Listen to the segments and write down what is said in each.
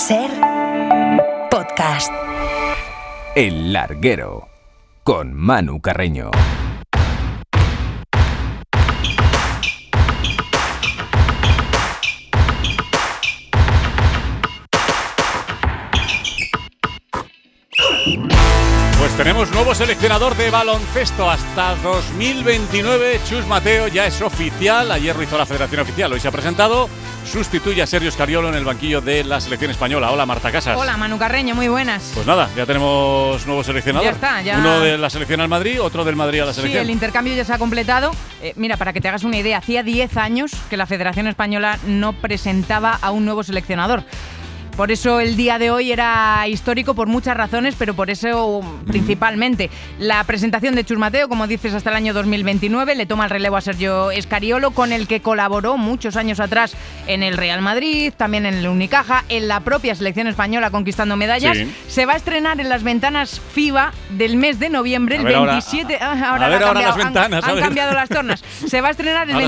SER Podcast. El Larguero, con Manu Carreño. Pues tenemos nuevo seleccionador de baloncesto hasta 2029. Chus Mateo ya es oficial. Ayer lo hizo la Federación Oficial, hoy se ha presentado. Sustituye a Sergio Scariolo en el banquillo de la selección española. Hola, Marta Casas. Hola, Manu Carreño, muy buenas. Pues nada, ya tenemos nuevo seleccionador. Ya está, ya. Uno de la selección al Madrid, otro del Madrid a la selección. Sí, el intercambio ya se ha completado. Mira, para que te hagas una idea, hacía 10 años que la Federación Española no presentaba a un nuevo seleccionador. Por eso el día de hoy era histórico por muchas razones, pero por eso principalmente. La presentación de Chus Mateo, como dices, hasta el año 2029, le toma el relevo a Sergio Scariolo, con el que colaboró muchos años atrás en el Real Madrid, también en el Unicaja, en la propia selección española conquistando medallas. Sí. Se va a estrenar en las ventanas FIBA del mes de noviembre, el 27... Han cambiado las tornas. Se va a estrenar el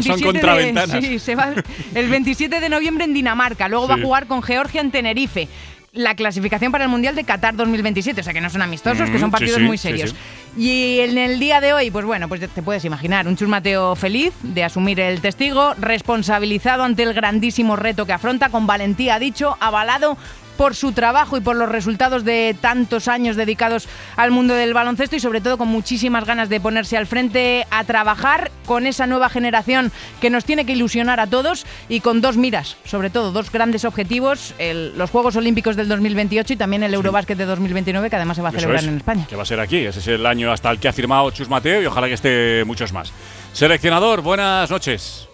27 de noviembre en Dinamarca. Luego va a jugar con Georgia en Tenerife. La clasificación para el Mundial de Qatar 2027, o sea que no son amistosos, que son partidos muy serios. Y en el día de hoy, pues bueno, pues te puedes imaginar, un Chus Mateo feliz de asumir el testigo, responsabilizado ante el grandísimo reto que afronta, con valentía, ha dicho, avalado por su trabajo y por los resultados de tantos años dedicados al mundo del baloncesto, y sobre todo con muchísimas ganas de ponerse al frente a trabajar con esa nueva generación que nos tiene que ilusionar a todos, y con dos miras, sobre todo dos grandes objetivos: los Juegos Olímpicos del 2028 y también el Eurobásquet de 2029, que además se va a celebrar en España. Que va a ser aquí, ese es el año hasta el que ha firmado Chus Mateo, y ojalá que esté muchos más. Seleccionador, buenas noches.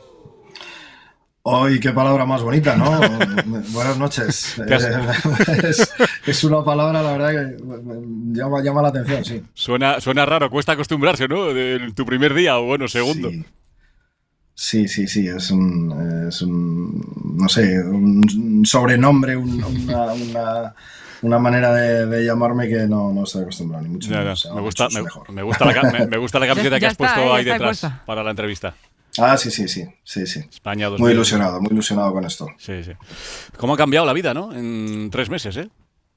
¡Ay, qué palabra más bonita!, ¿no? Buenas noches. Es una palabra, la verdad, que llama la atención, sí. Suena raro, cuesta acostumbrarse, ¿no? De tu primer día o, bueno, segundo. Sí. Es un no sé, un sobrenombre, una manera de llamarme que no estoy acostumbrado, ni mucho menos. Me gusta la camiseta que has puesto ahí detrás para la entrevista. Ah, sí. España 2000. Muy ilusionado con esto. Sí. ¿Cómo ha cambiado la vida, no? En 3 meses, ¿eh?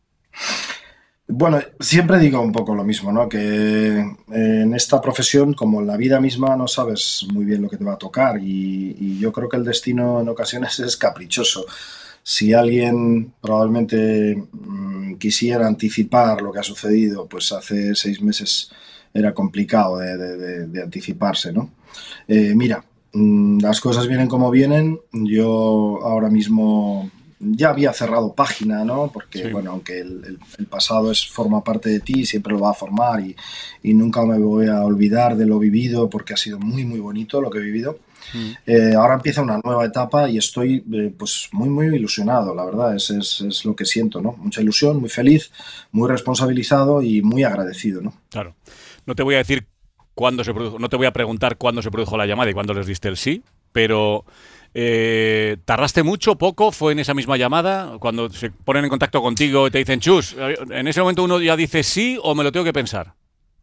Bueno, siempre digo un poco lo mismo, ¿no? Que en esta profesión, como en la vida misma, no sabes muy bien lo que te va a tocar, y yo creo que el destino en ocasiones es caprichoso. Si alguien probablemente quisiera anticipar lo que ha sucedido, pues hace 6 meses era complicado de anticiparse, ¿no? Mira, las cosas vienen como vienen. Yo ahora mismo ya había cerrado página, ¿no? Porque, bueno, aunque el pasado forma parte de ti, siempre lo va a formar, y nunca me voy a olvidar de lo vivido, porque ha sido muy, muy bonito lo que he vivido. Ahora empieza una nueva etapa y estoy pues muy ilusionado, la verdad, es lo que siento, ¿no? Mucha ilusión, muy feliz, muy responsabilizado y muy agradecido, ¿no? Claro. No te voy a decir cuándo se produjo, no te voy a preguntar cuándo se produjo la llamada y cuándo les diste el sí, pero ¿tardaste mucho, poco? ¿Fue en esa misma llamada? Cuando se ponen en contacto contigo y te dicen, Chus, ¿en ese momento uno ya dice sí o me lo tengo que pensar?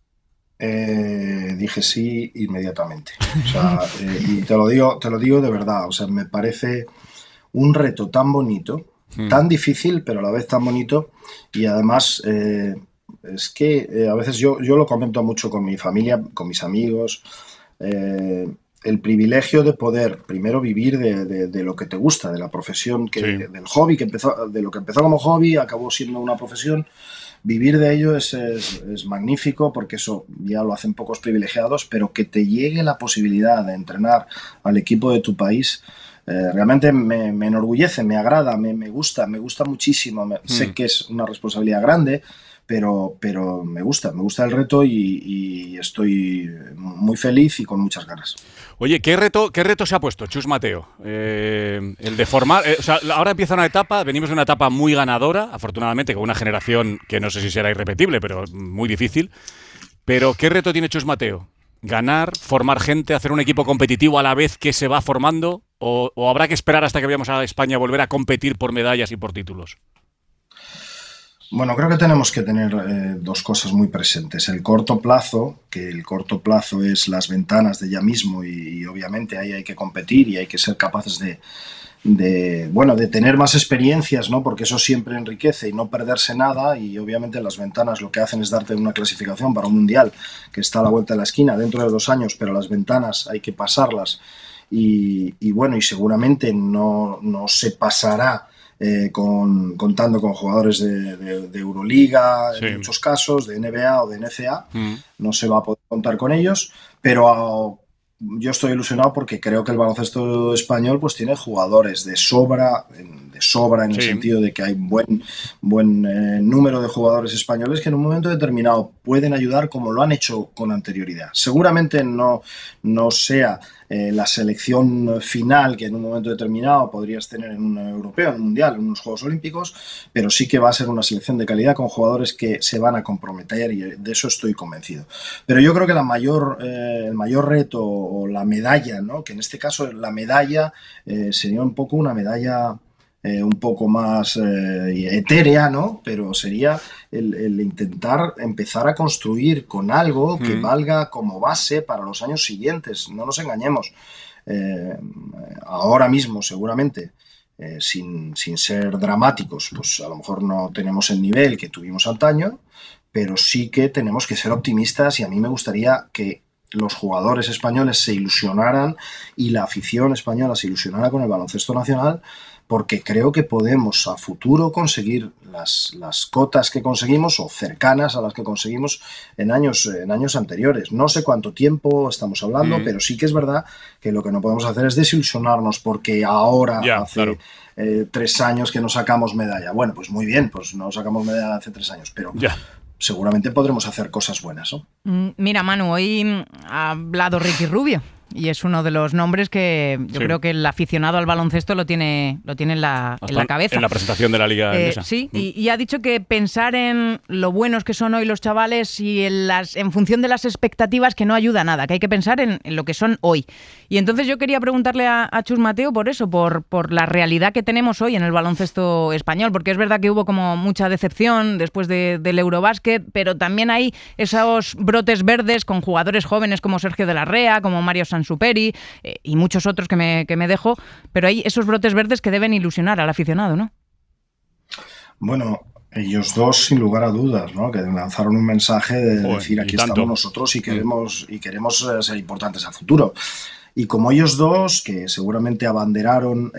Dije sí inmediatamente. O sea, y te lo digo de verdad. O sea, me parece un reto tan bonito, tan difícil, pero a la vez tan bonito. Y además, es que a veces yo lo comento mucho con mi familia, con mis amigos. El privilegio de poder primero vivir de lo que te gusta, de la profesión, del hobby, de lo que empezó como hobby, acabó siendo una profesión. Vivir de ello es magnífico, porque eso ya lo hacen pocos privilegiados, pero que te llegue la posibilidad de entrenar al equipo de tu país, realmente me enorgullece, me agrada, me gusta muchísimo. Sé que es una responsabilidad grande, pero me gusta el reto, y estoy muy feliz y con muchas ganas. Oye, ¿qué reto se ha puesto Chus Mateo? El de formar... o sea, ahora empieza una etapa, venimos de una etapa muy ganadora, afortunadamente, con una generación que no sé si será irrepetible, pero muy difícil. Pero ¿qué reto tiene Chus Mateo? ¿Ganar, formar gente, hacer un equipo competitivo a la vez que se va formando? ¿O habrá que esperar hasta que vayamos a España a volver a competir por medallas y por títulos? Bueno, creo que tenemos que tener dos cosas muy presentes. El corto plazo, que el corto plazo es las ventanas de ya mismo, y obviamente ahí hay que competir y hay que ser capaces de tener más experiencias, ¿no? Porque eso siempre enriquece y no perderse nada, y obviamente las ventanas lo que hacen es darte una clasificación para un mundial que está a la vuelta de la esquina dentro de 2 años, pero las ventanas hay que pasarlas y seguramente no se pasará contando con jugadores de Euroliga, en muchos casos, de NBA o de NCAA, no se va a poder contar con ellos, pero yo estoy ilusionado porque creo que el baloncesto español pues tiene jugadores de sobra en el sentido de que hay buen número de jugadores españoles que en un momento determinado pueden ayudar como lo han hecho con anterioridad. Seguramente no sea la selección final que en un momento determinado podrías tener en un europeo, en un mundial, en unos Juegos Olímpicos, pero sí que va a ser una selección de calidad con jugadores que se van a comprometer, y de eso estoy convencido. Pero yo creo que el mayor reto o la medalla, ¿no? Que en este caso la medalla sería un poco una medalla un poco más etérea, ¿no? Pero sería el intentar empezar a construir con algo que valga como base para los años siguientes. No nos engañemos. Ahora mismo, seguramente, sin ser dramáticos, pues a lo mejor no tenemos el nivel que tuvimos antaño, pero sí que tenemos que ser optimistas, y a mí me gustaría que los jugadores españoles se ilusionaran y la afición española se ilusionara con el baloncesto nacional, porque creo que podemos a futuro conseguir las cotas que conseguimos o cercanas a las que conseguimos en años anteriores. No sé cuánto tiempo estamos hablando, pero sí que es verdad que lo que no podemos hacer es desilusionarnos porque ahora hace 3 años que no sacamos medalla. Bueno, pues muy bien, pues no sacamos medalla hace 3 años, pero seguramente podremos hacer cosas buenas, ¿no? Mira, Manu, hoy ha hablado Ricky Rubio. Y es uno de los nombres que yo creo que el aficionado al baloncesto lo tiene en la cabeza. En la presentación de la Liga Endesa. Sí, y ha dicho que pensar en lo buenos que son hoy los chavales y en función de las expectativas, que no ayuda a nada, que hay que pensar en lo que son hoy. Y entonces yo quería preguntarle a Chus Mateo por eso, por la realidad que tenemos hoy en el baloncesto español, porque es verdad que hubo como mucha decepción después del Eurobásquet, pero también hay esos brotes verdes con jugadores jóvenes como Sergio de la Rea, como Mario Sansuperi y muchos otros que me dejo, pero hay esos brotes verdes que deben ilusionar al aficionado, ¿no? Bueno, ellos dos, sin lugar a dudas, ¿no? Que lanzaron un mensaje de decir aquí estamos nosotros y queremos ser importantes a futuro. Y como ellos dos, que seguramente abanderaron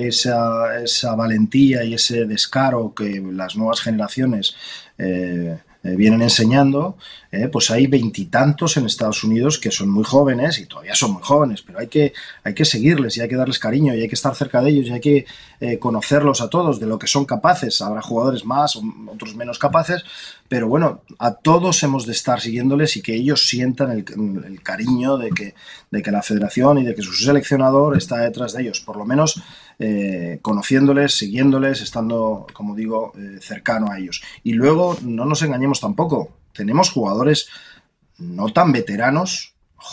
esa valentía y ese descaro que las nuevas generaciones vienen enseñando, pues hay 20 y tantos en Estados Unidos que son muy jóvenes, y todavía son muy jóvenes, pero hay que seguirles y hay que darles cariño y hay que estar cerca de ellos y hay que conocerlos a todos de lo que son capaces. Habrá jugadores más, otros menos capaces, pero bueno, a todos hemos de estar siguiéndoles y que ellos sientan el cariño de que la federación y de que su seleccionador está detrás de ellos, por lo menos conociéndoles, siguiéndoles, estando, como digo, cercano a ellos. Y luego, no nos engañemos tampoco, tenemos jugadores no tan veteranos,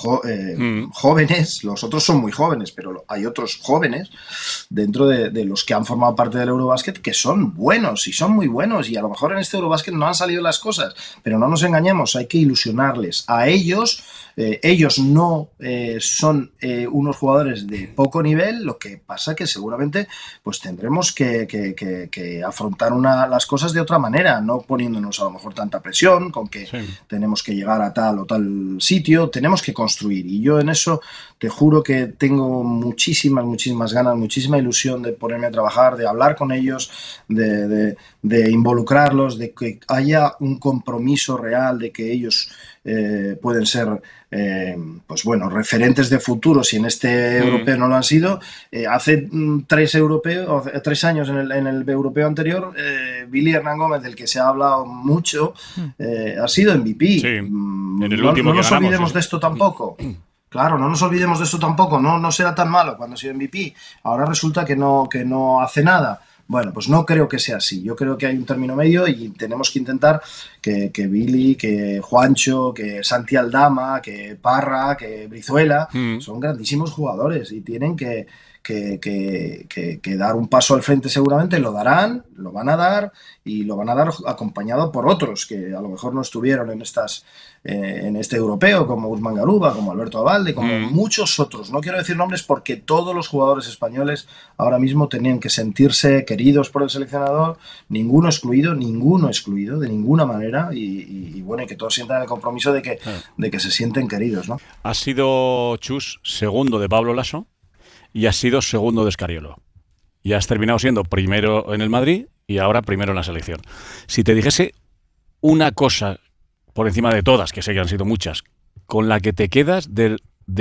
jóvenes, los otros son muy jóvenes, pero hay otros jóvenes dentro de los que han formado parte del Eurobásquet que son buenos y son muy buenos, y a lo mejor en este Eurobásquet no han salido las cosas, pero no nos engañemos, hay que ilusionarles a ellos. Ellos no son unos jugadores de poco nivel, lo que pasa que seguramente pues tendremos que afrontar las cosas de otra manera, no poniéndonos a lo mejor tanta presión con que tenemos que llegar a tal o tal sitio, tenemos que construir, y yo en eso te juro que tengo muchísimas ganas, muchísima ilusión de ponerme a trabajar, de hablar con ellos, de involucrarlos, de que haya un compromiso real, de que ellos pueden ser pues bueno, referentes de futuro si en este europeo no lo han sido. Hace 3 años en el europeo anterior, Billy Hernán Gómez, del que se ha hablado mucho, ha sido MVP. Sí, en el último no nos olvidemos de esto tampoco. Claro, no nos olvidemos de esto tampoco. No será tan malo cuando ha sido MVP. Ahora resulta que no hace nada. Bueno, pues no creo que sea así. Yo creo que hay un término medio y tenemos que intentar que Billy, que Juancho, que Santi Aldama, que Parra, que Brizuela son grandísimos jugadores y tienen que que dar un paso al frente seguramente, lo van a dar y lo van a dar acompañado por otros que a lo mejor no estuvieron en este europeo, como Usman Garuba, como Alberto Abalde, como muchos otros. No quiero decir nombres porque todos los jugadores españoles ahora mismo tenían que sentirse queridos por el seleccionador, ninguno excluido de ninguna manera, y bueno, y que todos sientan el compromiso de que se sienten queridos, ¿no? Has sido, Chus, segundo de Pablo Laso y has sido segundo de Scariolo. Y has terminado siendo primero en el Madrid y ahora primero en la selección. Si te dijese una cosa por encima de todas, que sé que han sido muchas, con la que te quedas de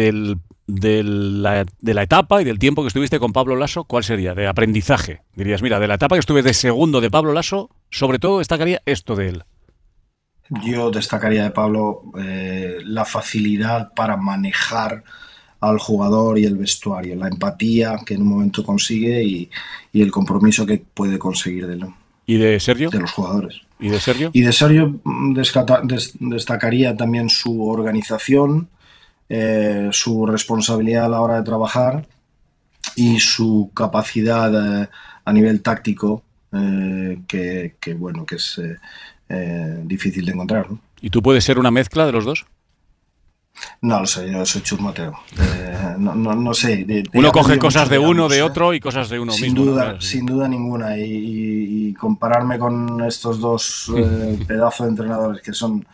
la etapa y del tiempo que estuviste con Pablo Laso, ¿cuál sería? De aprendizaje. Dirías, mira, de la etapa que estuve de segundo de Pablo Laso, sobre todo destacaría esto de él. Yo destacaría de Pablo la facilidad para manejar al jugador y el vestuario, la empatía que en un momento consigue y el compromiso que puede conseguir de él. ¿Y de Sergio? De los jugadores. ¿Y de Sergio? Y de Sergio destacaría también su organización, su responsabilidad a la hora de trabajar y su capacidad a nivel táctico, que es difícil de encontrar, ¿no? ¿Y tú puedes ser una mezcla de los dos? No lo sé, yo soy Chus Mateo. No sé. Uno coge cosas de uno, de otro y cosas de uno mismo. Sin duda ninguna. Y compararme con estos dos pedazos de entrenadores que son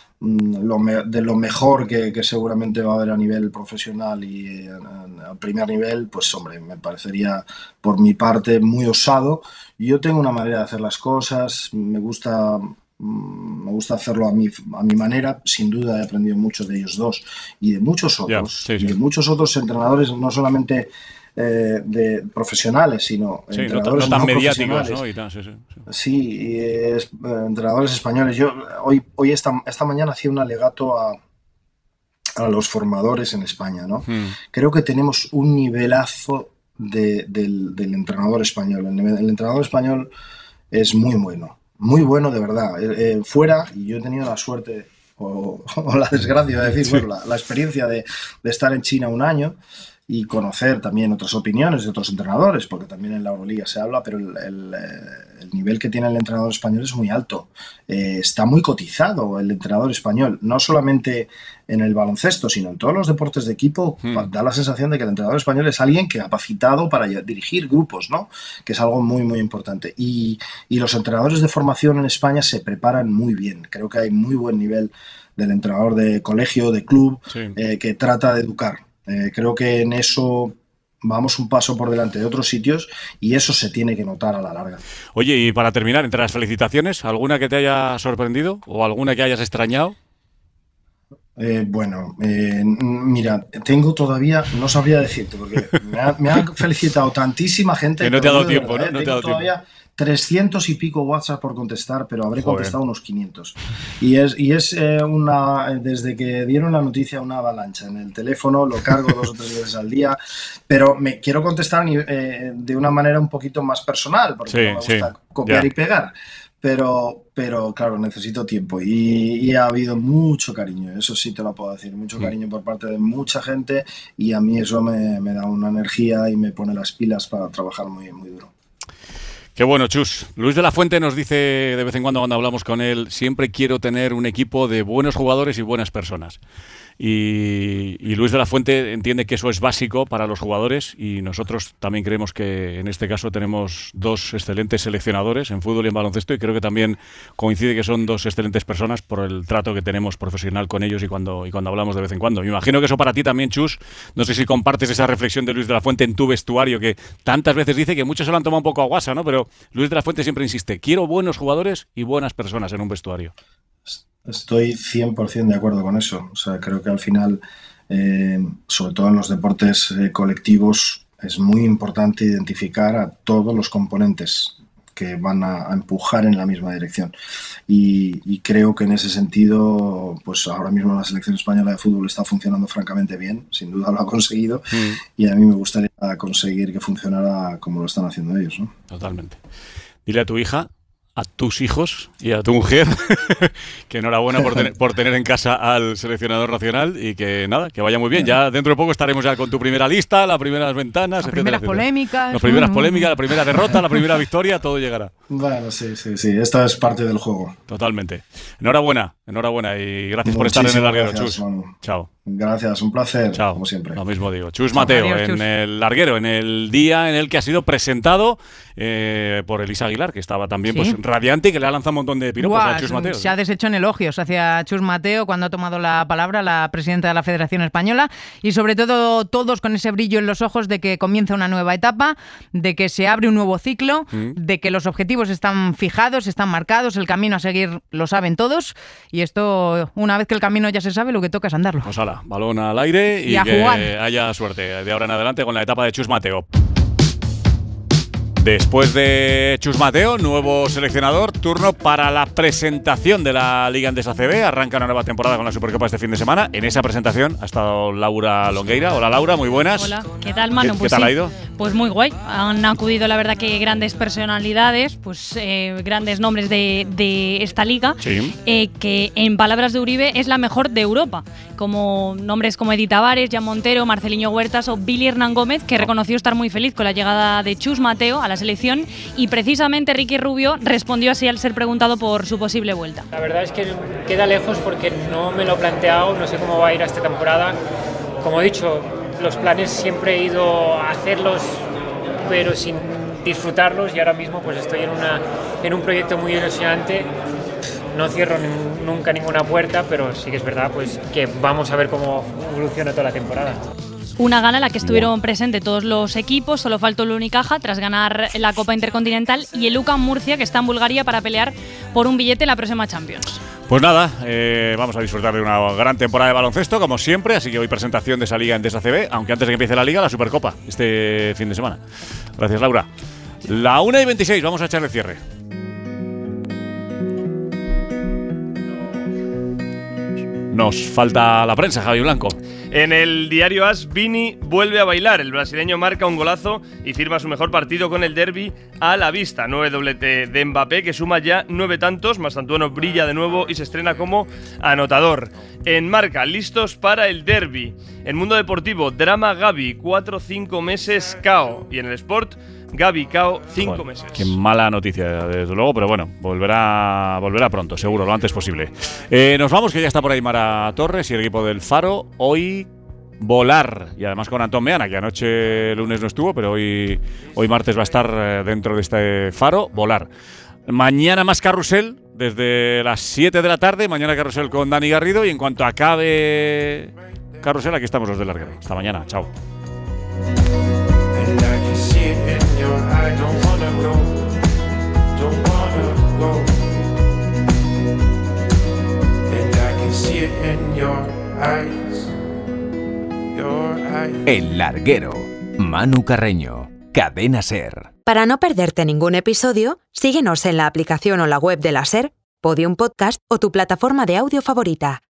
de lo mejor que seguramente va a haber a nivel profesional y a primer nivel, pues hombre, me parecería por mi parte muy osado. Yo tengo una manera de hacer las cosas, me gusta hacerlo a mi manera. Sin duda he aprendido mucho de ellos dos y de muchos otros, y de muchos otros entrenadores, no solamente de profesionales, sino entrenadores no tan no mediáticos, profesionales. ¿no? Sí, entrenadores españoles. Yo hoy esta mañana hacía un alegato a los formadores en España, ¿no? Creo que tenemos un nivelazo del entrenador español. El entrenador español es muy bueno. Muy bueno, de verdad. Fuera, y yo he tenido la suerte o la desgracia de decir, bueno, la experiencia de estar en China un año y conocer también otras opiniones de otros entrenadores, porque también en la Euroliga se habla, pero el nivel que tiene el entrenador español es muy alto. Está muy cotizado el entrenador español, no solamente en el baloncesto, sino en todos los deportes de equipo. Da la sensación de que el entrenador español es alguien capacitado para dirigir grupos, ¿no? Que es algo muy, muy importante. Y los entrenadores de formación en España se preparan muy bien. Creo que hay muy buen nivel del entrenador de colegio, de club, que trata de educar. Creo que en eso vamos un paso por delante de otros sitios y eso se tiene que notar a la larga. Oye, y para terminar, entre las felicitaciones, ¿alguna que te haya sorprendido o alguna que hayas extrañado? Mira, tengo todavía, no sabría decirte, porque me ha felicitado tantísima gente. Que no te ha dado tiempo, ¿no? No te ha dado todavía tiempo. 300 y pico WhatsApp por contestar, pero habré contestado unos 500. Y es desde que dieron la noticia, una avalancha en el teléfono, lo cargo 2 o 3 veces al día, pero me quiero contestar de una manera un poquito más personal, porque no me gusta copiar y pegar. Pero claro, necesito tiempo y ha habido mucho cariño, eso sí te lo puedo decir, mucho cariño por parte de mucha gente y a mí eso me da una energía y me pone las pilas para trabajar muy, muy duro. Qué bueno, Chus. Luis de la Fuente nos dice de vez en cuando hablamos con él, siempre quiero tener un equipo de buenos jugadores y buenas personas. Y Luis de la Fuente entiende que eso es básico para los jugadores y nosotros también creemos que en este caso tenemos 2 excelentes seleccionadores en fútbol y en baloncesto y creo que también coincide que son 2 excelentes personas por el trato que tenemos profesional con ellos y cuando hablamos de vez en cuando. Me imagino que eso para ti también, Chus, no sé si compartes esa reflexión de Luis de la Fuente en tu vestuario, que tantas veces dice que muchos se lo han tomado un poco a guasa, ¿no? Pero Luis de la Fuente siempre insiste, quiero buenos jugadores y buenas personas en un vestuario. Estoy 100% de acuerdo con eso. O sea, creo que al final, sobre todo en los deportes colectivos, es muy importante identificar a todos los componentes que van a empujar en la misma dirección. Y creo que en ese sentido, pues ahora mismo la selección española de fútbol está funcionando francamente bien. Sin duda lo ha conseguido. Y a mí me gustaría conseguir que funcionara como lo están haciendo ellos, ¿no? Totalmente. Dile a tu hija, a tus hijos y a tu mujer, que enhorabuena por tener en casa al seleccionador nacional y que nada, que vaya muy bien. Ya dentro de poco estaremos ya con tu primera lista, las primeras ventanas, las primeras polémicas. Las primeras polémicas, la primera derrota, la primera victoria, todo llegará. Bueno, sí, esta es parte del juego. Totalmente. Enhorabuena y gracias por estar en el larguero, Chus. Manu. Chao. Gracias, un placer, Chao. como siempre. Lo mismo digo. Chus Mateo, Adiós, Chus. en el larguero, en el día en el que ha sido presentado por Elisa Aguilar, que estaba también pues radiante y que le ha lanzado un montón de piropos a Chus Mateo. Se ha deshecho en elogios hacia Chus Mateo cuando ha tomado la palabra la presidenta de la Federación Española y sobre todo todos con ese brillo en los ojos de que comienza una nueva etapa, de que se abre un nuevo ciclo, de que los objetivos están fijados, están marcados, el camino a seguir lo saben todos y esto, una vez que el camino ya se sabe, lo que toca es andarlo. Pues ala, balón al aire y a que jugar. haya suerte de ahora en adelante con la etapa de Chus Mateo. Después de Chus Mateo, nuevo seleccionador, turno para la presentación de la Liga Endesa CB. Arranca una nueva temporada con la Supercopa este fin de semana. En esa presentación ha estado Laura Longueira. Hola Laura, muy buenas. Hola, ¿qué tal, Manu? ¿Qué tal ha ido? Pues muy guay. Han acudido, la verdad, que grandes personalidades, pues grandes nombres de esta liga, que en palabras de Uribe es la mejor de Europa. Como nombres como Edith Tavares, Jan Montero, Marceliño Huertas o Billy Hernán Gómez, que reconoció estar muy feliz con la llegada de Chus Mateo a la selección y precisamente Ricky Rubio respondió así al ser preguntado por su posible vuelta. La verdad es que queda lejos porque no me lo he planteado, no sé cómo va a ir esta temporada. Como he dicho, los planes siempre he ido a hacerlos pero sin disfrutarlos y ahora mismo pues estoy en un proyecto muy ilusionante. No cierro nunca ninguna puerta, pero sí que es verdad pues que vamos a ver cómo evoluciona toda la temporada. Una gala en la que estuvieron presentes todos los equipos, solo faltó el Unicaja tras ganar la Copa Intercontinental y el UCAM Murcia, que está en Bulgaria para pelear por un billete en la próxima Champions. Pues nada, vamos a disfrutar de una gran temporada de baloncesto, como siempre, así que hoy presentación de esa Liga Endesa CB, aunque antes de que empiece la Liga, la Supercopa, este fin de semana. Gracias, Laura. La 1:26, vamos a echarle cierre. Nos falta la prensa, Javi Blanco. En el diario AS, Vini vuelve a bailar. El brasileño marca un golazo y firma su mejor partido con el derbi a la vista. 9 doblete de Mbappé, que suma ya 9 tantos. Mastantuono brilla de nuevo y se estrena como anotador. En Marca, listos para el derbi. En Mundo Deportivo, drama Gavi, 4-5 meses KO. Y en el Sport, Gavi KO 5 meses. Qué mala noticia, desde luego, pero bueno, volverá pronto, seguro, lo antes posible. Nos vamos, que ya está por ahí Mara Torres y el equipo del Faro. Hoy volar, y además con Antón Meana, que anoche lunes no estuvo, pero hoy martes va a estar dentro de este Faro, volar. Mañana más carrusel, desde las 7 de la tarde, mañana carrusel con Dani Garrido, y en cuanto acabe carrusel, aquí estamos los del larguero. Hasta mañana, chao. El larguero. Manu Carreño. Cadena SER. Para no perderte ningún episodio, síguenos en la aplicación o la web de la SER, Podium Podcast o tu plataforma de audio favorita.